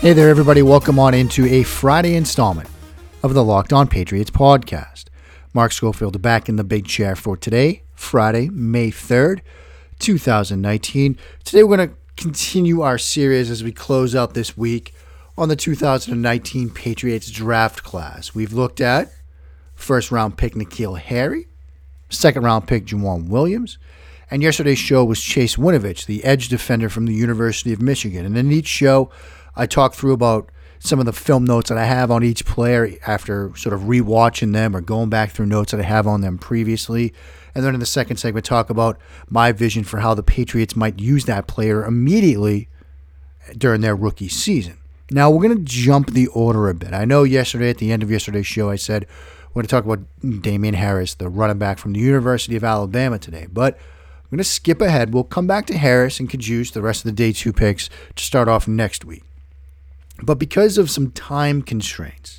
Hey there, everybody. Welcome on into a Friday installment of the Locked On Patriots podcast. Mark Schofield back in the big chair for today, Friday, May 3rd, 2019. Today we're going to continue our series as we close out this week on the 2019 Patriots draft class. We've looked at first round pick N'Keal Harry, second round pick Juwan Williams, and yesterday's show was Chase Winovich, the edge defender from the University of Michigan. And in each show, I talk through about some of the film notes that I have on each player after sort of rewatching them or going back through notes that I have on them previously. And then in the second segment, talk about my vision for how the Patriots might use that player immediately during their rookie season. Now, we're going to jump the order a bit. I know yesterday, at the end of yesterday's show, I said we're going to talk about Damien Harris, the running back from the University of Alabama today. But I'm going to skip ahead. We'll come back to Harris and Kajus, the rest of the day two picks, to start off next week. But because of some time constraints,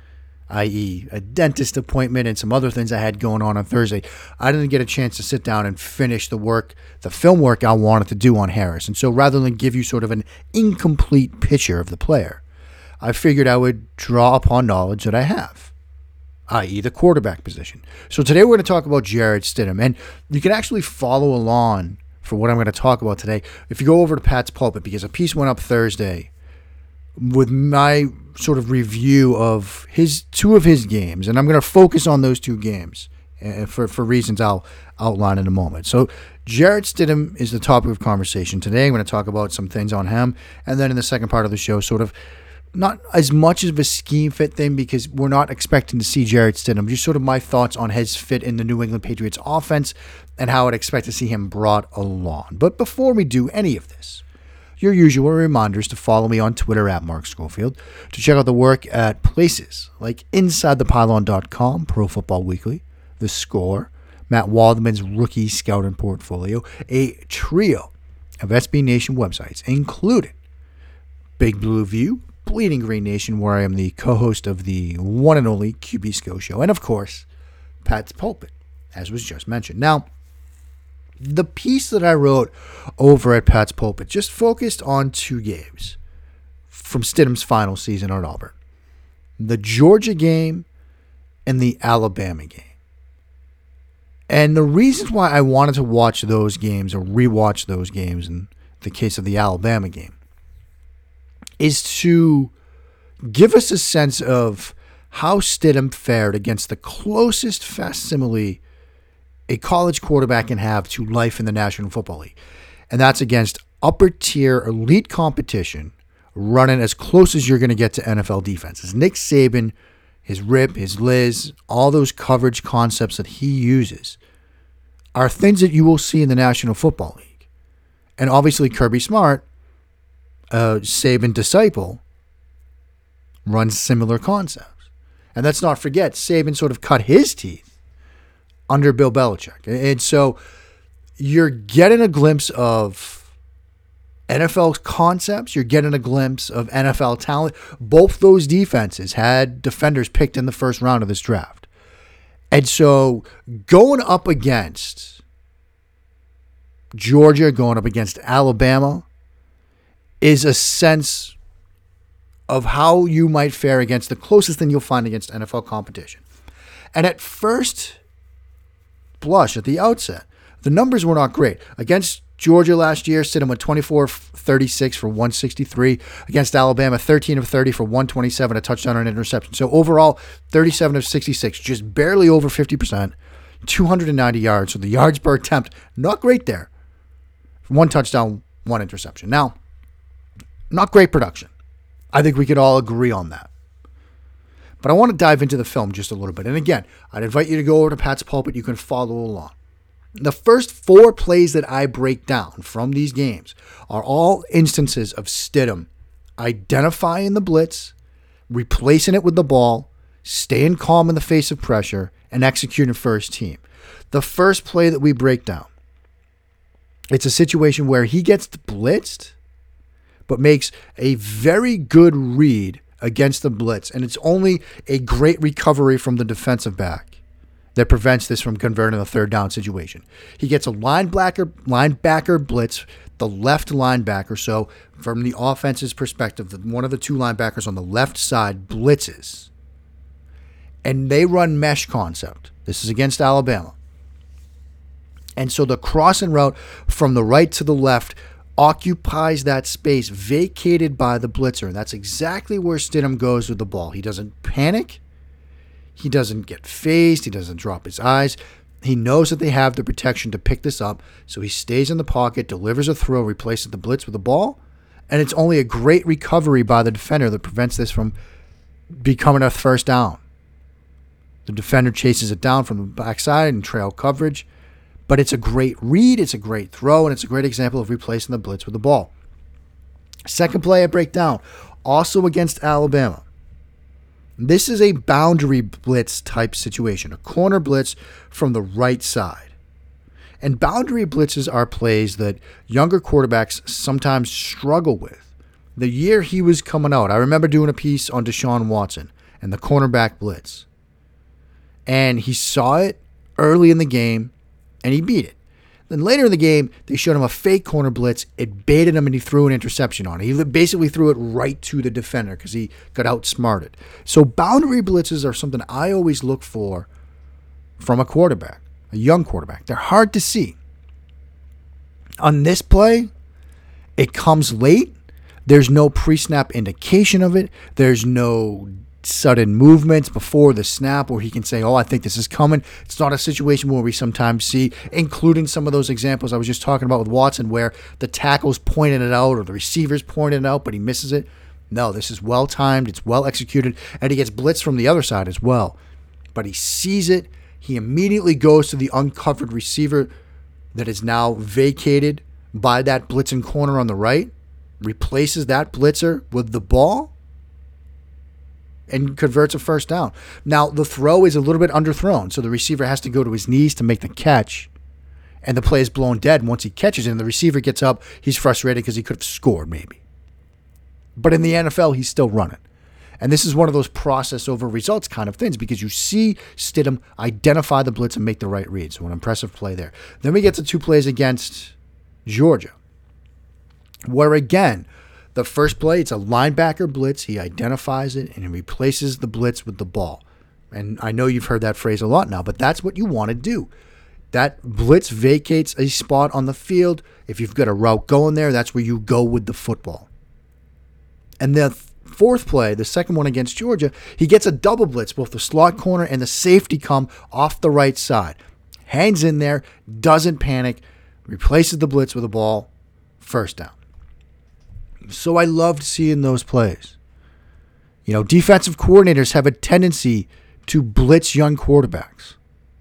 i.e. a dentist appointment and some other things I had going on Thursday, I didn't get a chance to sit down and finish the film work I wanted to do on Harris. And so rather than give you sort of an incomplete picture of the player, I figured I would draw upon knowledge that I have, i.e. the quarterback position. So today we're going to talk about Jarrett Stidham. And you can actually follow along for what I'm going to talk about today if you go over to Pat's Pulpit, because a piece went up Thursday with my sort of review of two of his games, and I'm going to focus on those two games for reasons I'll outline in a moment. So Jarrett Stidham is the topic of conversation today. I'm going to talk about some things on him, and then in the second part of the show, sort of not as much of a scheme fit thing because we're not expecting to see Jarrett Stidham, just sort of my thoughts on his fit in the New England Patriots offense and how I'd expect to see him brought along. But before we do any of this, your usual reminders to follow me on Twitter at Mark Schofield, to check out the work at places like InsideThePylon.com, Pro Football Weekly, The Score, Matt Waldman's Rookie Scouting Portfolio, a trio of SB Nation websites, including Big Blue View, Bleeding Green Nation, where I am the co-host of the one and only QB Sco Show, and of course, Pat's Pulpit, as was just mentioned. Now, the piece that I wrote over at Pat's Pulpit just focused on two games from Stidham's final season at Auburn. The Georgia game and the Alabama game. And the reason why I wanted to watch those games or rewatch those games in the case of the Alabama game is to give us a sense of how Stidham fared against the closest facsimile a college quarterback can have to life in the National Football League. And that's against upper-tier elite competition running as close as you're going to get to NFL defenses. Nick Saban, his RIP, his Liz, all those coverage concepts that he uses are things that you will see in the National Football League. And obviously Kirby Smart, a Saban disciple, runs similar concepts. And let's not forget, Saban sort of cut his teeth under Bill Belichick. And so you're getting a glimpse of NFL concepts. You're getting a glimpse of NFL talent. Both those defenses had defenders picked in the first round of this draft. And so going up against Georgia, going up against Alabama, is a sense of how you might fare against the closest thing you'll find against NFL competition. And at first blush, at the outset, the numbers were not great. Against Georgia last year, Stidham went 24 of 36 for 163. Against Alabama, 13 of 30 for 127, a touchdown and an interception. So overall, 37 of 66, just barely over 50%, 290 yards. So the yards per attempt, not great there. One touchdown, one interception. Now, not great production. I think we could all agree on that. But I want to dive into the film just a little bit. And again, I'd invite you to go over to Pat's Pulpit. You can follow along. The first four plays that I break down from these games are all instances of Stidham identifying the blitz, replacing it with the ball, staying calm in the face of pressure, and executing first team. The first play that we break down, it's a situation where he gets blitzed, but makes a very good read against the blitz. And it's only a great recovery from the defensive back that prevents this from converting a third down situation. He gets a linebacker blitz the left linebacker. So from the offense's perspective, one of the two linebackers on the left side blitzes. And they run mesh concept. This is against Alabama. And so the crossing route from the right to the left occupies that space vacated by the blitzer. And that's exactly where Stidham goes with the ball. He doesn't panic. He doesn't get phased. He doesn't drop his eyes. He knows that they have the protection to pick this up. So he stays in the pocket, delivers a throw, replaces the blitz with the ball. And it's only a great recovery by the defender that prevents this from becoming a first down. The defender chases it down from the backside and trail coverage. But it's a great read, it's a great throw, and it's a great example of replacing the blitz with the ball. Second play I break down, also against Alabama. This is a boundary blitz type situation, a corner blitz from the right side. And boundary blitzes are plays that younger quarterbacks sometimes struggle with. The year he was coming out, I remember doing a piece on Deshaun Watson and the cornerback blitz. And he saw it early in the game, and he beat it. Then later in the game, they showed him a fake corner blitz. It baited him, and he threw an interception on it. He basically threw it right to the defender because he got outsmarted. So boundary blitzes are something I always look for from a quarterback, a young quarterback. They're hard to see. On this play, it comes late. There's no pre-snap indication of it. There's no sudden movements before the snap where he can say, oh, I think this is coming. It's not a situation where we sometimes see, including some of those examples I was just talking about with Watson, where the tackle's pointing it out or the receiver's pointing it out, but he misses it. No, this is well-timed. It's well executed, and he gets blitzed from the other side as well. But he sees it. He immediately goes to the uncovered receiver that is now vacated by that blitzing corner on the right, replaces that blitzer with the ball, and converts a first down. Now, the throw is a little bit underthrown, so the receiver has to go to his knees to make the catch, and the play is blown dead once he catches it, and the receiver gets up. He's frustrated because he could have scored maybe. But in the NFL, he's still running. And this is one of those process over results kind of things because you see Stidham identify the blitz and make the right read. So an impressive play there. Then we get to two plays against Georgia, where again, the first play, it's a linebacker blitz. He identifies it, and he replaces the blitz with the ball. And I know you've heard that phrase a lot now, but that's what you want to do. That blitz vacates a spot on the field. If you've got a route going there, that's where you go with the football. And the fourth play, the second one against Georgia, he gets a double blitz. Both the slot corner and the safety come off the right side. Hangs in there, doesn't panic, replaces the blitz with a ball, first down. So I loved seeing those plays. You know, defensive coordinators have a tendency to blitz young quarterbacks,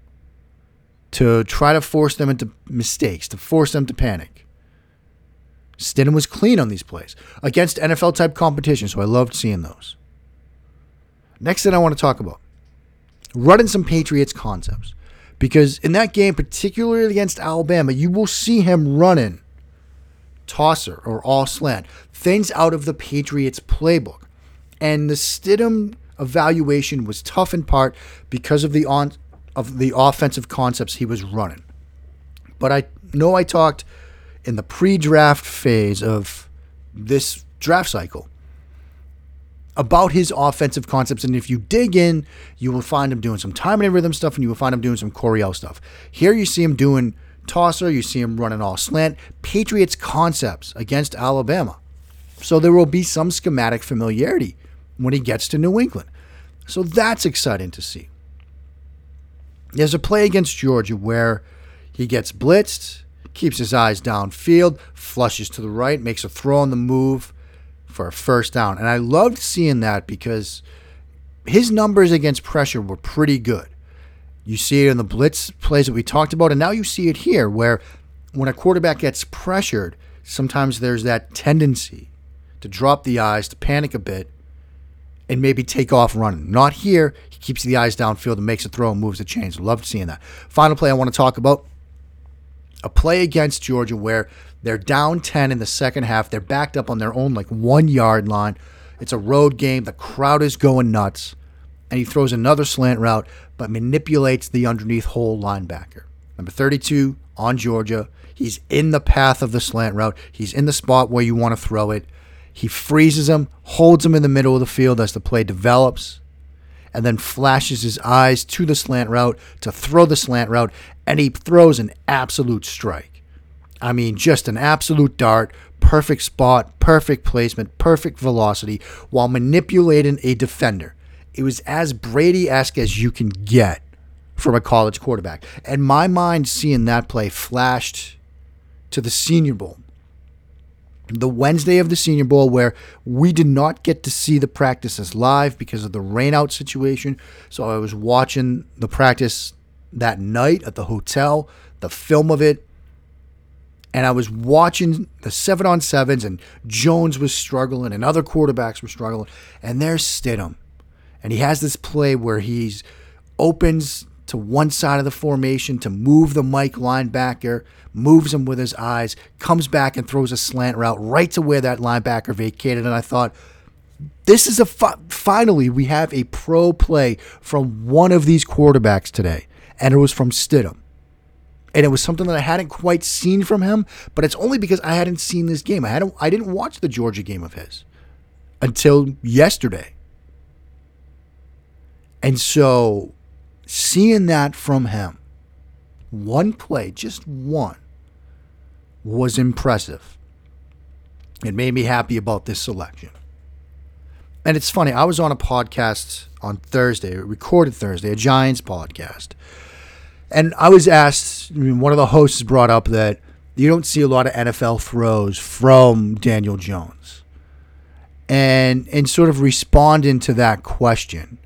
to try to force them into mistakes, to force them to panic. Stidham was clean on these plays against NFL-type competition, so I loved seeing those. Next thing I want to talk about, running some Patriots concepts. Because in that game, particularly against Alabama, you will see him running tosser or all slant, things out of the Patriots playbook. And the Stidham evaluation was tough in part because of the offensive concepts he was running. But I know I talked in the pre-draft phase of this draft cycle about his offensive concepts, and if you dig in, you will find him doing some timing and rhythm stuff, and you will find him doing some Coryell stuff. Here you see him doing tosser, you see him running all slant, Patriots concepts against Alabama. So there will be some schematic familiarity when he gets to New England. So that's exciting to see. There's a play against Georgia where he gets blitzed, keeps his eyes downfield, flushes to the right, makes a throw on the move for a first down. And I loved seeing that because his numbers against pressure were pretty good. You see it in the blitz plays that we talked about, and now you see it here where when a quarterback gets pressured, sometimes there's that tendency to drop the eyes, to panic a bit, and maybe take off running. Not here. He keeps the eyes downfield and makes a throw and moves the chains. Loved seeing that. Final play I want to talk about, a play against Georgia where they're down 10 in the second half. They're backed up on their own 1 yard line. It's a road game. The crowd is going nuts. And he throws another slant route, but manipulates the underneath hole linebacker. Number 32 on Georgia. He's in the path of the slant route. He's in the spot where you want to throw it. He freezes him, holds him in the middle of the field as the play develops, and then flashes his eyes to the slant route to throw the slant route, and he throws an absolute strike. I mean, just an absolute dart, perfect spot, perfect placement, perfect velocity, while manipulating a defender. It was as Brady-esque as you can get from a college quarterback. And my mind seeing that play flashed to the Senior Bowl. The Wednesday of the Senior Bowl, where we did not get to see the practices live because of the rainout situation. So I was watching the practice that night at the hotel, the film of it, and I was watching the 7-on-7s, and Jones was struggling, and other quarterbacks were struggling, and there's Stidham. And he has this play where he opens to one side of the formation to move the Mike linebacker, moves him with his eyes, comes back and throws a slant route right to where that linebacker vacated. And I thought, this is finally we have a pro play from one of these quarterbacks today. And it was from Stidham. And it was something that I hadn't quite seen from him, but it's only because I hadn't seen this game. I didn't watch the Georgia game of his until yesterday. And so seeing that from him, one play, just one, was impressive. It made me happy about this selection. And it's funny, I was on a podcast on Thursday, recorded Thursday, a Giants podcast. And I was asked, one of the hosts brought up that you don't see a lot of NFL throws from Daniel Jones. And sort of responding to that question,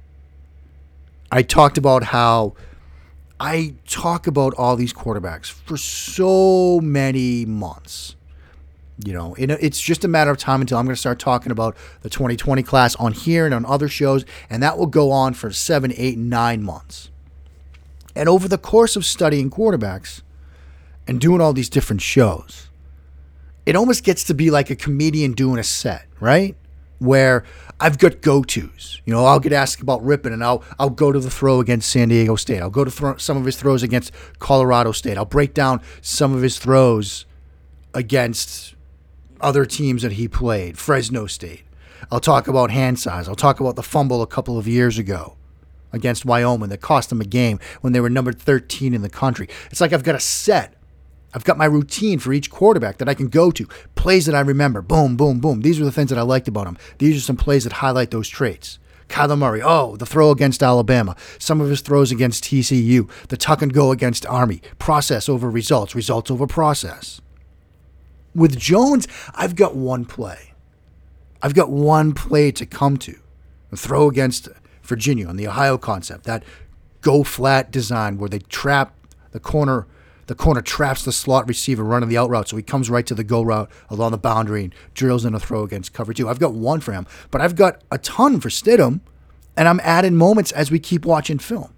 I talked about how I talk about all these quarterbacks for so many months. It's just a matter of time until I'm going to start talking about the 2020 class on here and on other shows, and that will go on for 7, 8, 9 months. And over the course of studying quarterbacks and doing all these different shows, it almost gets to be like a comedian doing a set, right? Where I've got go-tos. I'll get asked about Rippon, and I'll go to the throw against San Diego State. I'll go to some of his throws against Colorado State. I'll break down some of his throws against other teams that he played, Fresno State. I'll talk about hand size. I'll talk about the fumble a couple of years ago against Wyoming that cost them a game when they were number 13 in the country. It's like I've got a set. I've got my routine for each quarterback that I can go to. Plays that I remember. Boom, boom, boom. These are the things that I liked about him. These are some plays that highlight those traits. Kyler Murray. The throw against Alabama. Some of his throws against TCU. The tuck and go against Army. Process over results. Results over process. With Jones, I've got one play. I've got one play to come to. The throw against Virginia on the Ohio concept. That go flat design where they trap the corner. The corner traps the slot receiver running the out route, so he comes right to the go route along the boundary and drills in a throw against cover 2. I've got one for him, but I've got a ton for Stidham, and I'm adding moments as we keep watching film.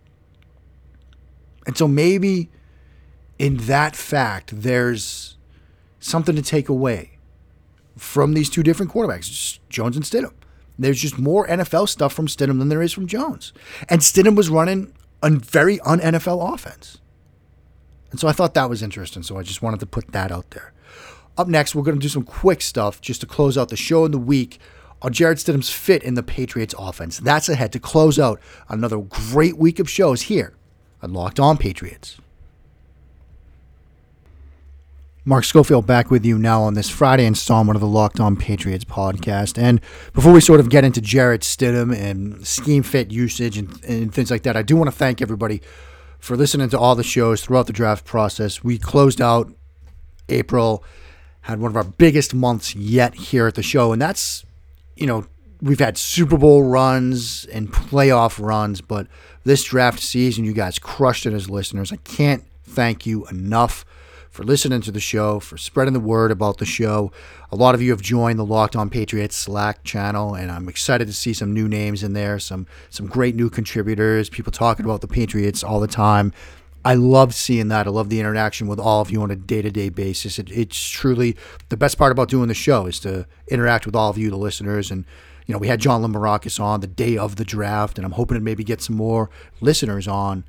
And so maybe in that fact, there's something to take away from these two different quarterbacks, Jones and Stidham. There's just more NFL stuff from Stidham than there is from Jones. And Stidham was running a very un-NFL offense. And so I thought that was interesting, so I just wanted to put that out there. Up next, we're going to do some quick stuff just to close out the show in the week on Jarrett Stidham's fit in the Patriots offense. That's ahead to close out another great week of shows here on Locked On Patriots. Mark Schofield back with you now on this Friday installment of the Locked On Patriots podcast. And before we sort of get into Jarrett Stidham and scheme fit usage and things like that, I do want to thank everybody for listening to all the shows throughout the draft process. We closed out April, had one of our biggest months yet here at the show. And that's, we've had Super Bowl runs and playoff runs, but this draft season, you guys crushed it as listeners. I can't thank you enough for listening to the show, for spreading the word about the show. A lot of you have joined the Locked On Patriots Slack channel, and I'm excited to see some new names in there, some great new contributors, people talking about the Patriots all the time. I love seeing that. I love the interaction with all of you on a day-to-day basis. It's truly the best part about doing the show is to interact with all of you, the listeners. And, we had John Limarakis on the day of the draft, and I'm hoping to maybe get some more listeners on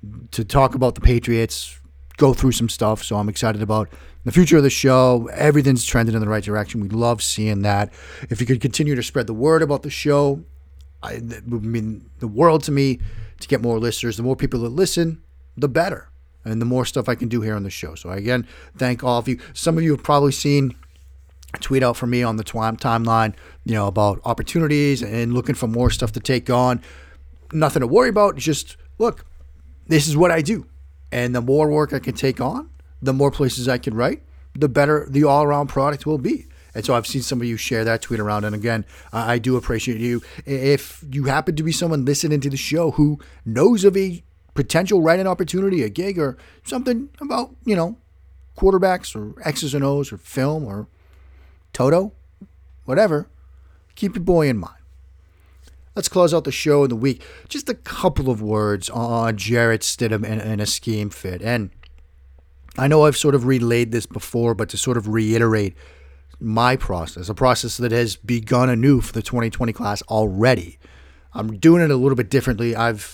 to talk about the Patriots, go through some stuff. So I'm excited about the future of the show. Everything's trending in the right direction. We love seeing that. If you could continue to spread the word about the show, it would mean the world to me to get more listeners. The more people that listen, the better. And the more stuff I can do here on the show. So again, thank all of you. Some of you have probably seen a tweet out from me on the timeline, about opportunities and looking for more stuff to take on. Nothing to worry about. Just look, this is what I do. And the more work I can take on, the more places I can write, the better the all-around product will be. And so I've seen some of you share that tweet around. And again, I do appreciate you. If you happen to be someone listening to the show who knows of a potential writing opportunity, a gig, or something about, quarterbacks or X's and O's or film or Toto, whatever, keep your boy in mind. Let's close out the show of the week. Just a couple of words on Jarrett Stidham and a scheme fit. And I know I've sort of relayed this before, but to sort of reiterate my process, a process that has begun anew for the 2020 class already. I'm doing it a little bit differently.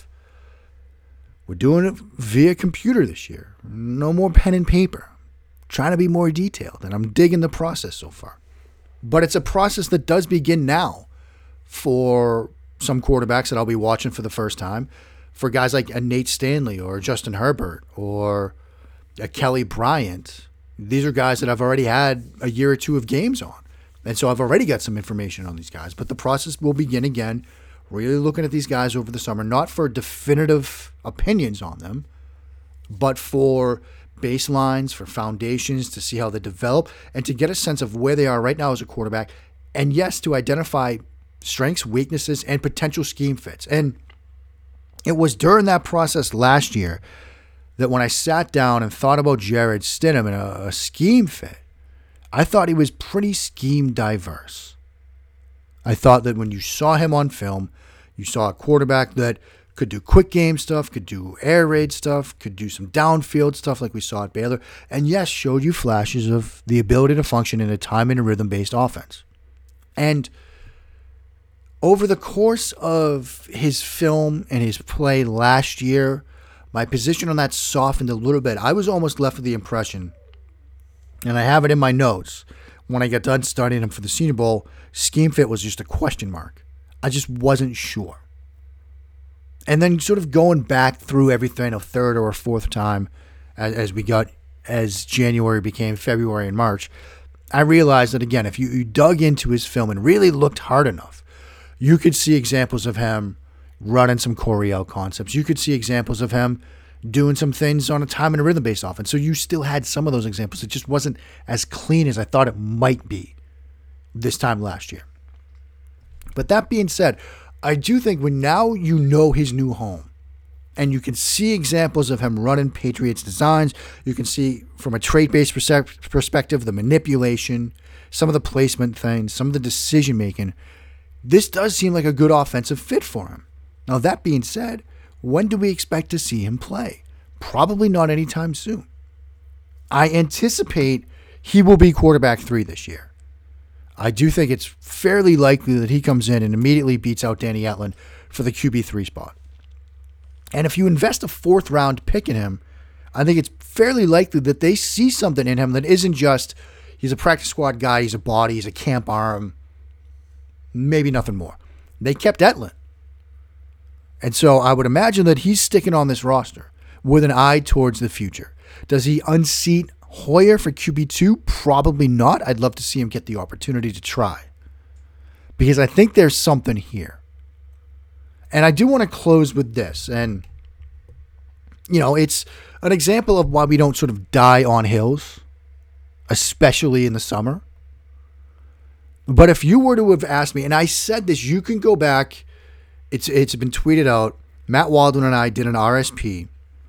We're doing it via computer this year. No more pen and paper. Trying to be more detailed, and I'm digging the process so far. But it's a process that does begin now for some quarterbacks that I'll be watching for the first time, for guys like a Nate Stanley or Justin Herbert or a Kelly Bryant. These are guys that I've already had a year or two of games on. And so I've already got some information on these guys. But the process will begin again, really looking at these guys over the summer, not for definitive opinions on them, but for baselines, for foundations, to see how they develop, and to get a sense of where they are right now as a quarterback. And yes, to identify strengths, weaknesses, and potential scheme fits. And it was during that process last year that when I sat down and thought about Jarrett Stidham and a scheme fit, I thought he was pretty scheme diverse. I thought that when you saw him on film, you saw a quarterback that could do quick game stuff, could do air raid stuff, could do some downfield stuff like we saw at Baylor, and yes, showed you flashes of the ability to function in a time and a rhythm-based offense. And over the course of his film and his play last year, my position on that softened a little bit. I was almost left with the impression, and I have it in my notes, when I got done studying him for the Senior Bowl, scheme fit was just a question mark. I just wasn't sure. And then sort of going back through everything a third or a fourth time as January became February and March, I realized that, again, if you dug into his film and really looked hard enough, you could see examples of him running some Coryell concepts. You could see examples of him doing some things on a time and a rhythm-based offense. So you still had some of those examples. It just wasn't as clean as I thought it might be this time last year. But that being said, I do think when now you know his new home and you can see examples of him running Patriots designs, you can see from a trait-based perspective, the manipulation, some of the placement things, some of the decision-making, this does seem like a good offensive fit for him. Now, that being said, when do we expect to see him play? Probably not anytime soon. I anticipate he will be quarterback 3 this year. I do think it's fairly likely that he comes in and immediately beats out Danny Etling for the QB3 spot. And if you invest a 4th round pick in him, I think it's fairly likely that they see something in him that isn't just he's a practice squad guy, he's a body, he's a camp arm, maybe nothing more. They kept Etling. And so I would imagine that he's sticking on this roster with an eye towards the future. Does he unseat Hoyer for QB2? Probably not. I'd love to see him get the opportunity to try, because I think there's something here. And I do want to close with this. And, it's an example of why we don't sort of die on hills, especially in the summer. But if you were to have asked me, and I said this, you can go back, it's been tweeted out, Matt Waldron and I did an RSP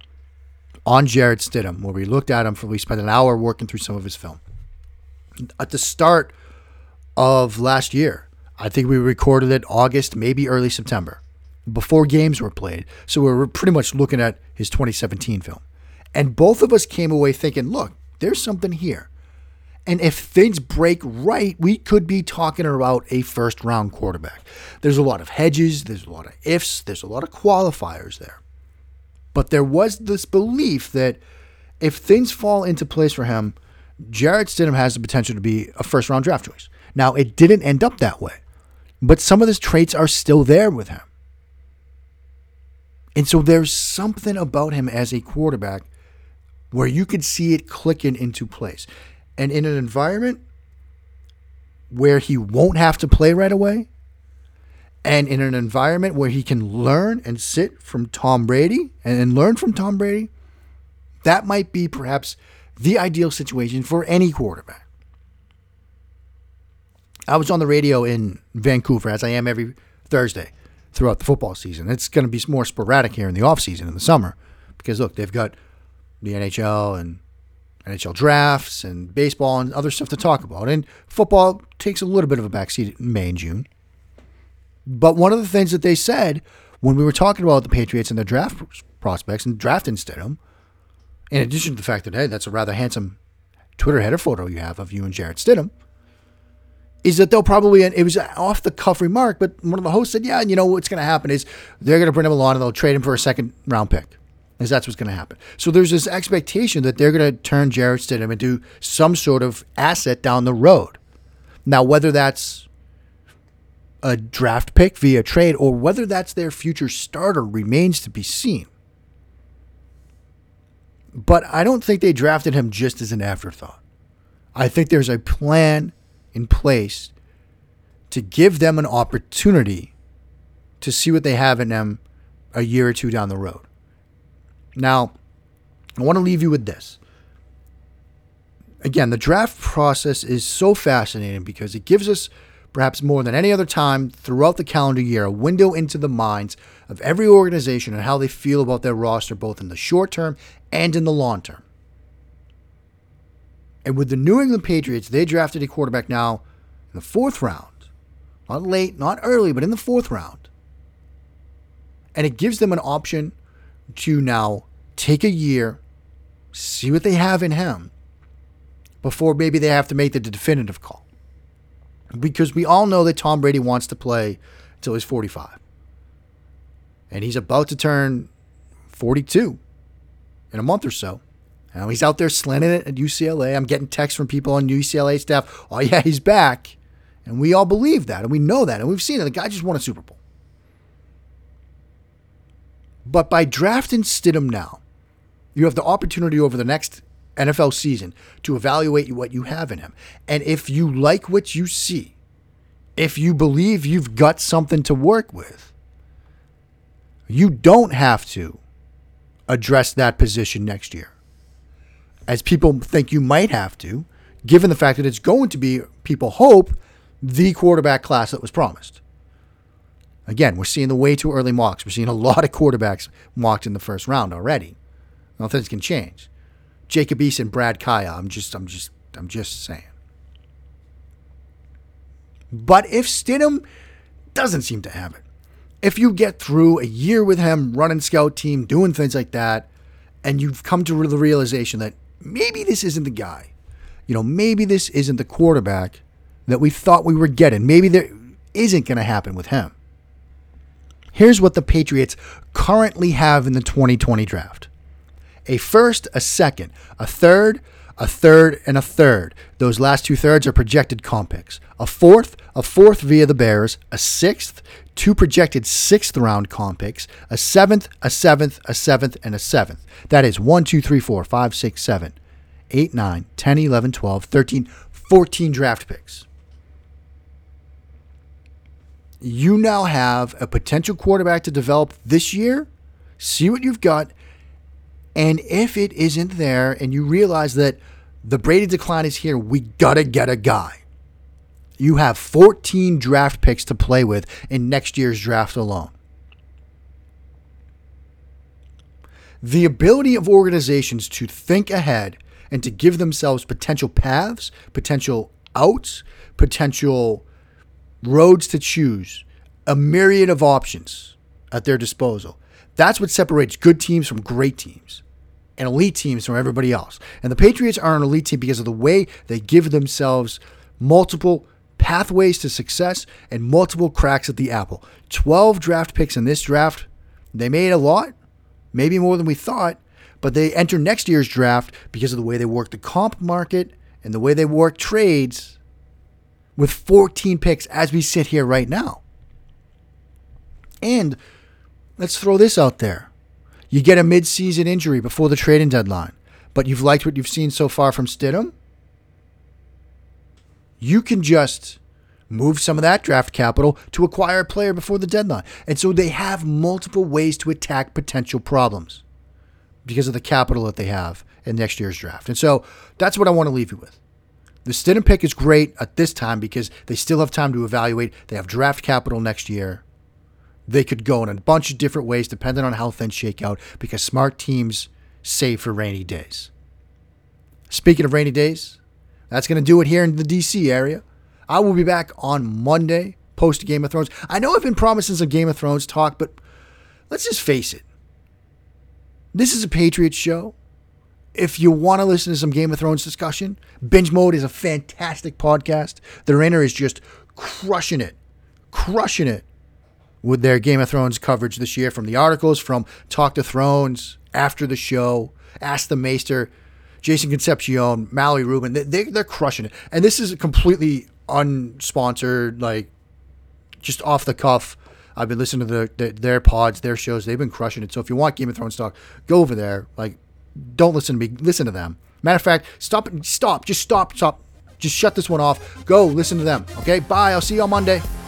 on Jarrett Stidham, where we looked at him we spent an hour working through some of his film. At the start of last year, I think we recorded it August, maybe early September, before games were played. So we were pretty much looking at his 2017 film. And both of us came away thinking, look, there's something here. And if things break right, we could be talking about a 1st round quarterback. There's a lot of hedges, there's a lot of ifs, there's a lot of qualifiers there. But there was this belief that if things fall into place for him, Jarrett Stidham has the potential to be a first-round draft choice. Now, it didn't end up that way, but some of his traits are still there with him. And so there's something about him as a quarterback where you could see it clicking into place. And in an environment where he won't have to play right away, and in an environment where he can learn and sit from Tom Brady and learn from Tom Brady, that might be perhaps the ideal situation for any quarterback. I was on the radio in Vancouver, as I am every Thursday throughout the football season. It's going to be more sporadic here in the offseason, in the summer, because, look, they've got the NHL and NHL drafts and baseball and other stuff to talk about. And football takes a little bit of a backseat in May and June. But one of the things that they said when we were talking about the Patriots and their draft prospects and drafting Stidham, in addition to the fact that, hey, that's a rather handsome Twitter header photo you have of you and Jarrett Stidham, is that they'll probably, and it was an off-the-cuff remark, but one of the hosts said, yeah, and you know what's going to happen is they're going to bring him along and they'll trade him for a second-round pick, because that's what's going to happen. So there's this expectation that they're going to turn Jarrett Stidham into some sort of asset down the road. Now, whether that's a draft pick via trade or whether that's their future starter remains to be seen. But I don't think they drafted him just as an afterthought. I think there's a plan in place to give them an opportunity to see what they have in them a year or two down the road. Now, I want to leave you with this. Again, the draft process is so fascinating because it gives us, perhaps more than any other time throughout the calendar year, a window into the minds of every organization and how they feel about their roster, both in the short term and in the long term. And with the New England Patriots, they drafted a quarterback now in the 4th round. Not late, not early, but in the 4th round. And it gives them an option to now take a year, see what they have in him, before maybe they have to make the definitive call. Because we all know that Tom Brady wants to play until he's 45. And he's about to turn 42 in a month or so. Now he's out there slanting it at UCLA. I'm getting texts from people on UCLA staff. Oh, yeah, he's back. And we all believe that. And we know that. And we've seen it. The guy just won a Super Bowl. But by drafting Stidham now, you have the opportunity over the next NFL season to evaluate what you have in him. And if you like what you see, if you believe you've got something to work with, you don't have to address that position next year, as people think you might have to, given the fact that it's going to be, people hope, the quarterback class that was promised. Again, we're seeing the way too early mocks. We're seeing a lot of quarterbacks mocked in the first round already. Now things can change. Jacob Eason, Brad Kaya. I'm just saying. But if Stidham doesn't seem to have it, if you get through a year with him running scout team, doing things like that, and you've come to the realization that maybe this isn't the guy, maybe this isn't the quarterback that we thought we were getting, maybe there isn't going to happen with him. Here's what the Patriots currently have in the 2020 draft. A first, a second, a third, and a third. Those last 2/3 are projected comp picks. A fourth via the Bears, a sixth, 2 projected 6th round comp picks, a seventh, and a seventh. That is 1, 2, 3, 4, 5, 6, 7, 8, 9, 10, 11, 12, 13, 14 draft picks. You now have a potential quarterback to develop this year. See what you've got. And if it isn't there and you realize that the Brady decline is here, we got to get a guy. You have 14 draft picks to play with in next year's draft alone. The ability of organizations to think ahead and to give themselves potential paths, potential outs, potential roads to choose, a myriad of options at their disposal. That's what separates good teams from great teams and elite teams from everybody else. And the Patriots are an elite team because of the way they give themselves multiple pathways to success and multiple cracks at the apple. 12 draft picks in this draft. They made a lot, maybe more than we thought, but they enter next year's draft because of the way they work the comp market and the way they work trades with 14 picks as we sit here right now. And let's throw this out there. You get a mid-season injury before the trading deadline, but you've liked what you've seen so far from Stidham. You can just move some of that draft capital to acquire a player before the deadline. And so they have multiple ways to attack potential problems because of the capital that they have in next year's draft. And so that's what I want to leave you with. The Stidham pick is great at this time because they still have time to evaluate. They have draft capital next year. They could go in a bunch of different ways depending on how things shake out because smart teams save for rainy days. Speaking of rainy days, that's going to do it here in the DC area. I will be back on Monday, post Game of Thrones. I know I've been promising some Game of Thrones talk, but let's just face it. This is a Patriots show. If you want to listen to some Game of Thrones discussion, Binge Mode is a fantastic podcast. The Rainer is just crushing it with their Game of Thrones coverage this year, from the articles, from Talk to Thrones, After the Show, Ask the Maester, Jason Concepcion, Mallory Rubin. They're crushing it. And this is a completely unsponsored, just off the cuff. I've been listening to their pods, their shows. They've been crushing it. So if you want Game of Thrones talk, go over there. Don't listen to me. Listen to them. Matter of fact, stop. Just shut this one off. Go listen to them. Okay, bye. I'll see you on Monday.